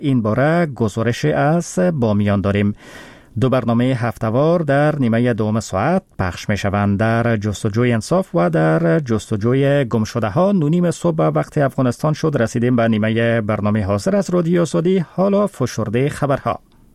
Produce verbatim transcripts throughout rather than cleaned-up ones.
این باره گزارش از بامیان داریم. دو برنامه هفته‌وار در نیمه دوم ساعت پخش می شوند. در جستجوی انصاف و در جستجوی گمشده ها نونیم صبح وقت افغانستان شد. رسیدیم به نیمه برنامه حاضر از رادیو آزادی. حالا فشرده خبرها.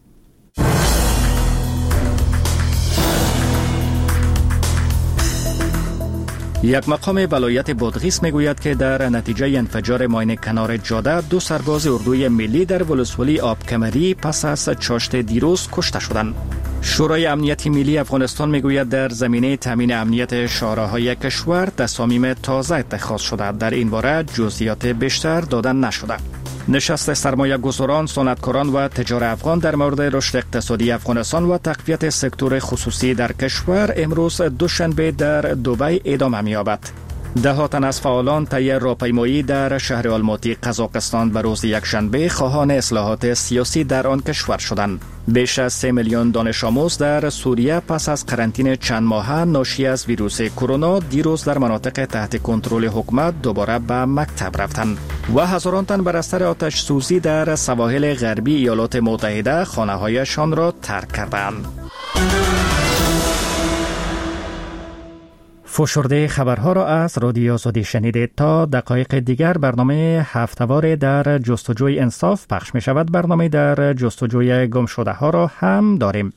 یک مقام ولایت بادغیس میگوید که در نتیجه انفجار ماین کنار جاده دو سرباز اردوی ملی در ولسوالی آبکمری پس از چاشت دیروز کشته شدند. شورای امنیت ملی افغانستان میگوید در زمینه تامین امنیت شهرهای کشور تصامیم تازه اتخاذ شده. در این باره جزئیات بیشتر داده نشده. نشست سرمایه گذاران، صنعتکاران و تجار افغان در مورد رشد اقتصادی افغانستان و تقویت سکتور خصوصی در کشور امروز دوشنبه در دبی ادامه می‌یابد. ده تن از فعالان طی راهپیمایی در شهر آلماتی قزاقستان به روز یکشنبه خواهان اصلاحات سیاسی در آن کشور شدند. بیش از سه میلیون دانش آموز در سوریه پس از قرنطینه چند ماهه ناشی از ویروس کرونا دیروز در مناطق تحت کنترل حکومت دوباره به مکتب رفتند و هزاران تن بر اثر آتش سوزی در سواحل غربی ایالات متحده خانه‌هایشان را ترک کردند. فشرده خبرها را از رادیو آزادی شنیدید. تا دقایق دیگر برنامه هفته‌وار در جستجوی انصاف پخش می شود. برنامه در جستجوی گمشده ها را هم داریم.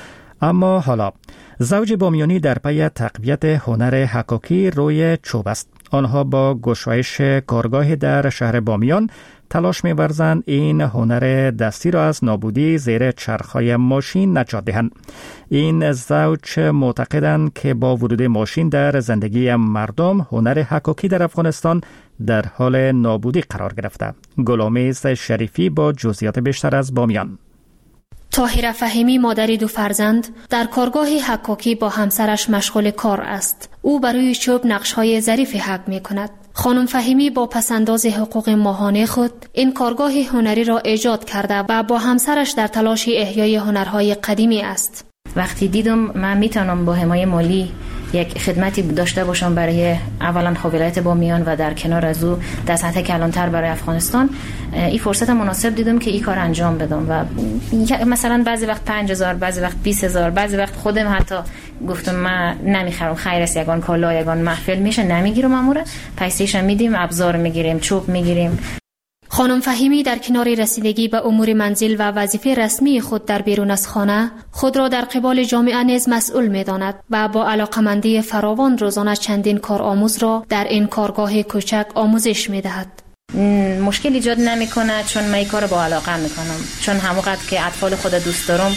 اما حالا زوج بامیانی در پی تقویت هنر حکاکی روی چوب است. آنها با گشایش کارگاه در شهر بامیان تلاش می‌ورزند این هنر دستی را از نابودی زیر چرخهای ماشین نجات دهند. این زوج معتقدند که با ورود ماشین در زندگی مردم هنر حکاکی در افغانستان در حال نابودی قرار گرفته. گلامیز شریفی با جزئیات بیشتر از بامیان. طاهره فهیمی مادری دو فرزند در کارگاه حکاکی با همسرش مشغول کار است. او برای چوب نقش‌های ظریف حک می‌کند. خانم فهیمی با پسنداز حقوق ماهانه خود این کارگاه هنری را ایجاد کرده و با همسرش در تلاش احیای هنرهای قدیمی است. وقتی دیدم من میتونم با حمایت مالی یک خدمتی داشته باشم برای اولا ولایت بامیان و در کنار از او در سطح کلانتر برای افغانستان، این فرصت مناسب دیدم که این کار انجام بدم و مثلا بعضی وقت پنج هزار، بعضی وقت بیست هزار، بعضی وقت خودم حتی گفتم من نمیخرم، خیر است یگان کالا یگان محفل میشه نمیگیرم، اموره پیسه‌اش میدیم، ابزار میگیریم، چوب میگیریم. خانم فهیمی در کنار رسیدگی به امور منزل و وظیفه رسمی خود در بیرون از خانه خود را در قبال جامعه نیز مسئول می‌داند و با علاقمندی فراوان روزانه چندین کارآموز را در این کارگاه کوچک آموزش می‌دهد. مشکل ایجاد نمی‌کنه چون من این کارو با علاقه می‌کنم، چون همونقدر که اطفال خود دوست دارم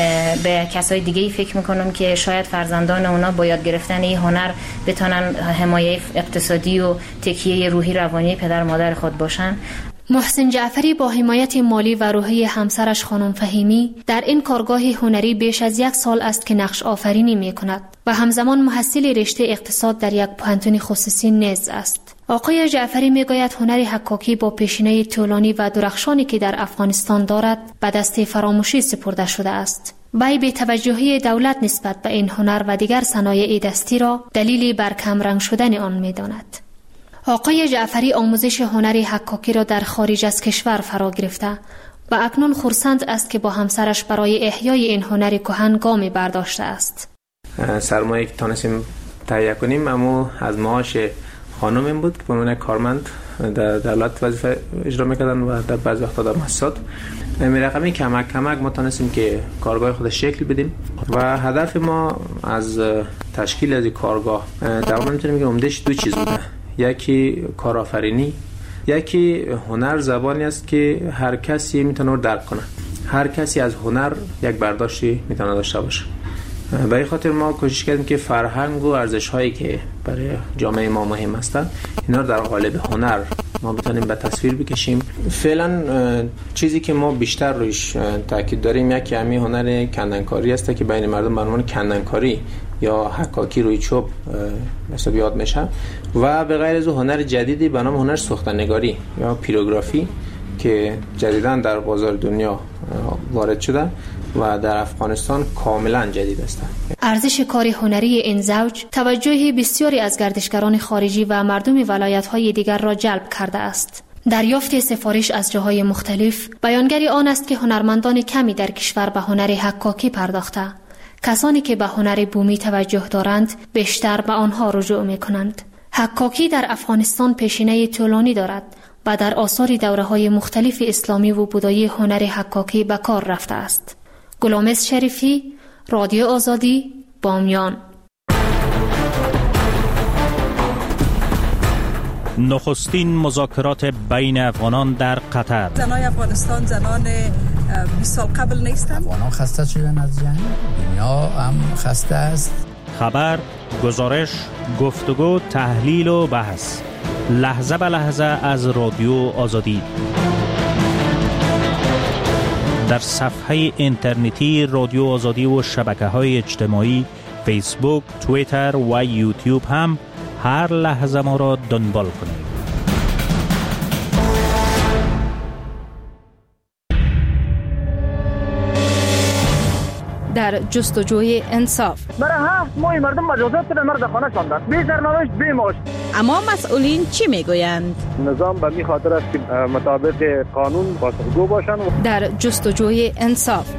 به کسای دیگه‌ای فکر می‌کنم که شاید فرزندان اونا با یاد گرفتن این هنر بتونن حمایت اقتصادی و تکیه روحی روانی پدر مادر خود باشن. محسن جعفری با حمایت مالی و روحی همسرش خانم فهیمی در این کارگاه هنری بیش از یک سال است که نقش آفرینی می کند و همزمان محصل رشته اقتصاد در یک پانتون خصوصی نیز است. آقای جعفری می گوید هنر حکاکی با پیشینه طولانی و درخشانی که در افغانستان دارد به دست فراموشی سپرده شده است. وی به توجهی دولت نسبت به این هنر و دیگر صنایع دستی را دلیلی بر کم رنگ شدن آن می داند. آقای جعفری آموزش هنر حکاکی را در خارج از کشور فرا گرفته و اکنون خرسند است که با همسرش برای احیای این هنر کهن گامی برداشته است. سرمایه که تانستیم تهیه کنیم اما از معاش خانمم بود که به عنوان کارمند در دولت وظیفه اجرا میکردن و در بعضی وقتا در مؤسسات. این رقمی کمک کمک ما تانستیم که کارگاه خود شکل بدیم و هدف ما از تشکیل از کارگاه تقریبا میتونیم بگیم عمده‌اش دو چیز بوده. یکی کارآفرینی، یکی هنر زبانی است که هر کسی میتونه درک کنه. هر کسی از هنر یک برداشتی میتونه داشته باشه. به این خاطر ما کوشش کردیم که فرهنگ و ارزش‌هایی که برای جامعه ما مهم هستند اینا رو در قالب هنر ما بتونیم به تصویر بکشیم. فعلا چیزی که ما بیشتر روش تاکید داریم یکی همین هنر کندنکاری است که بین مردم به عنوان کندنکاری یا حکاکی روی چوب مثلا یاد میشه و به غیر از هنر جدیدی به نام هنر سوختنگاری یا پیروگرافی که جدیداً در بازار دنیا وارد شده و در افغانستان کاملا جدید است. ارزش کار هنری این زوج توجه بسیاری از گردشگران خارجی و مردم ولایت‌های دیگر را جلب کرده است. دریافت سفارش از جاهای مختلف بیانگر آن است که هنرمندان کمی در کشور به هنر حکاکی پرداخته. کسانی که به هنر بومی توجه دارند بیشتر به آنها رجوع می کنند. حکاکی در افغانستان پیشینه طولانی دارد و در آثار دوره‌های مختلف اسلامی و بودایی هنر حکاکی به کار رفته است. گلامز شریفی، رادیو آزادی، بامیان. نخستین مذاکرات بین افغانان در قطر. زنان افغانستان زنان بیست سال قبل نیستند. افغانان خسته شدن از جنگ، دنیا هم خسته است. خبر، گزارش، گفتگو، تحلیل و بحث لحظه به لحظه از رادیو آزادی در صفحه اینترنتی رادیو آزادی و شبکه‌های اجتماعی فیسبوک، توییتر و یوتیوب هم هر لحظه ما را دنبال کنید. در جستجوی انصاف. برای هفت ماه مردم مجازات کردن، مرد خانه شاندن، بی سرنوشت بی معاش. اما مسئولین چی میگویند؟ نظام به می خاطر است که مطابق قانون پاسخگو باشند. در جستجوی انصاف.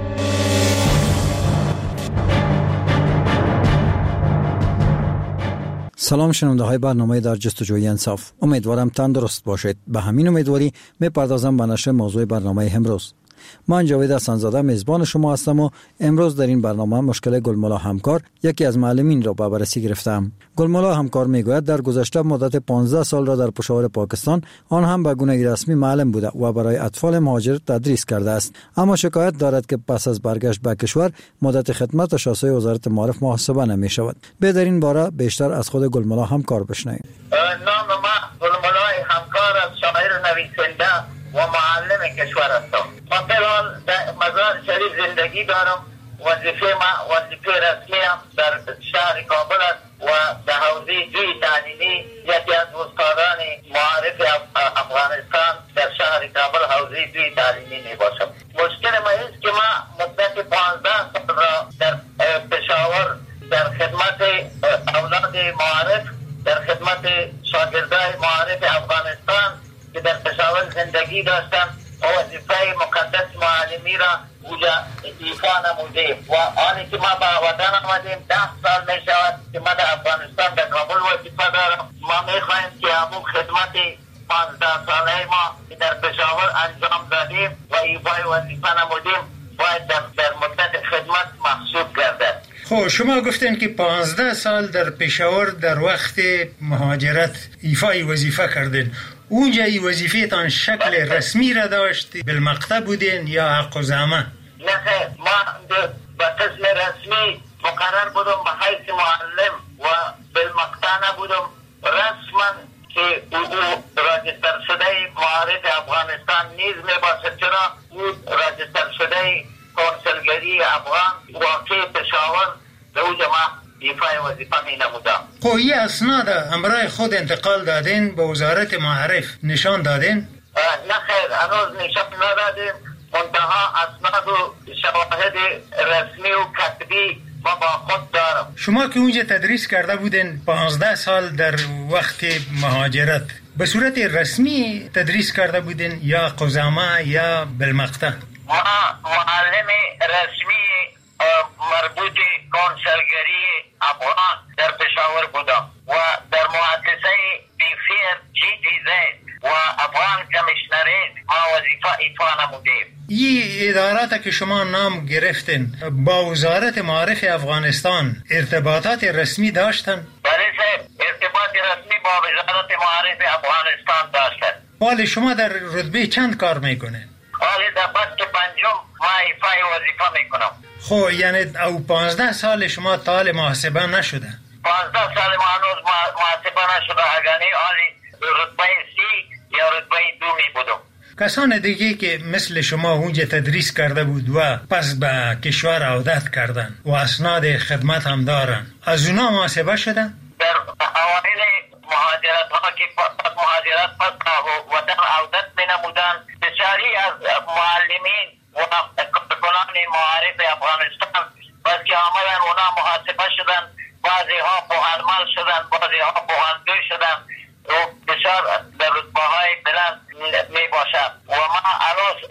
سلام شنونده های برنامه در جستجوی انصاف. امیدوارم تندرست باشید. به همین امیدواری میپردازم به نشر موضوع برنامه امروز. من جاوید حسن‌زاده میزبان شما هستم و امروز در این برنامه مشکل گلملا همکار یکی از معلمین را به بررسی گرفتم. گلملا همکار میگوید در گذشته مدت پانزده سال را در پشاور پاکستان آن هم به گونه رسمی معلم بوده و برای اطفال مهاجر تدریس کرده است، اما شکایت دارد که پس از برگشت به کشور مدت خدمتش اساسه وزارت معارف محاسبه نمی شود. به در این باره بیشتر از خود گلملا همکار بشنوید. نام ما گلملا همکار از شاعر نویسنده و معلم کشور هستم. من فعلا در مزار شریف زندگی دارم. وظیفه ما وظیفه رسمی هم در شهر کابل است و در حوزه جوی تعلیمی یکی از استادان معارف افغانستان در شهر کابل حوزه جوی تعلیمی می باشم. مشکل ما است که ما مدت پانزده سال را در پشاور در خدمت اولاد معارف، در خدمت شاگردای معارف افغانستان که در پشاور زندگی داشتم و وظیفه مقدس معلمی را اوجا ایفا نمودیم و آنی که ما به وطن آمدیم ده سال می شود که ما در افغانستان در کابل وظیفه دارم. ما می خواهیم که همون خدمت پانزده ساله ما در پشاور انجام دادیم و ایفای وظیفه نمودیم باید در, در مدت خدمت محسوب گردد. خب شما گفتین که پانزده سال در پشاور در وقت مهاجرت ایفای وظیفه کردین. اونجا ای وظیفه تان شکل رسمی را داشت، بالمقطع بودین یا حق و زعمه؟ نه خیر، ما به قسم رسمی مقرر بودم به حیث معلم و بالمقطع نبودم. رسما که او راجستر شده معارف افغانستان نیز می باشد، چرا او راجستر شده کنسولگری افغان واقع پشاور به او جمع ایفای وظیفه می نمودم. خب این اسناد همراه خود انتقال دادین به وزارت معارف نشان دادین؟ نه خیر، هنوز نشان ندادیم. منتها اسناد و شواهد رسمی و کتبی ما با خود دارم. شما که اونجا تدریس کرده بودین پانزده سال در وقت مهاجرت، به صورت رسمی تدریس کرده بودین یا قزامه یا بالمقطع؟ ما معلم رسمی مربوط کنسولگری افغان در پشاور بودم و در مؤسسه بیفیر جی تی زد و افغان کمیشنریت ما وظیفه ایفا نمودیم. این ادارات که شما نام گرفتین با وزارت معارف افغانستان ارتباطات رسمی داشتن؟ بله صاحب، ارتباط رسمی با وزارت معارف افغانستان داشتن. حال شما در رتبه چند کار میکنه؟ حال در بست پنجم ما ایفای وظیفه میکنم. خب یعنی او پانزده سال شما طالب محاسبه نشده؟ پانزده سال ما هنوز محاسبه نشده، اگرنی حالی رتبه سی یا رتبه دو می بودم. کسان دیگه که مثل شما اونجا تدریس کرده بود و پس به کشور عودت کردن و اسناد خدمت هم دارن، از اونا محاسبه شدن؟ در اوایل مهاجرت ها که پس مهاجرت پس وطن عودت می نمودن، بسیاری از معلمین و کارکنان معارف افغانستان بس که آمدن اونا محاسبه شدن، بعضی ها پوهنمل شدن، بعضی ها پوهندوی شدن او بسیار در رتبه های بلند می باشد و ما الان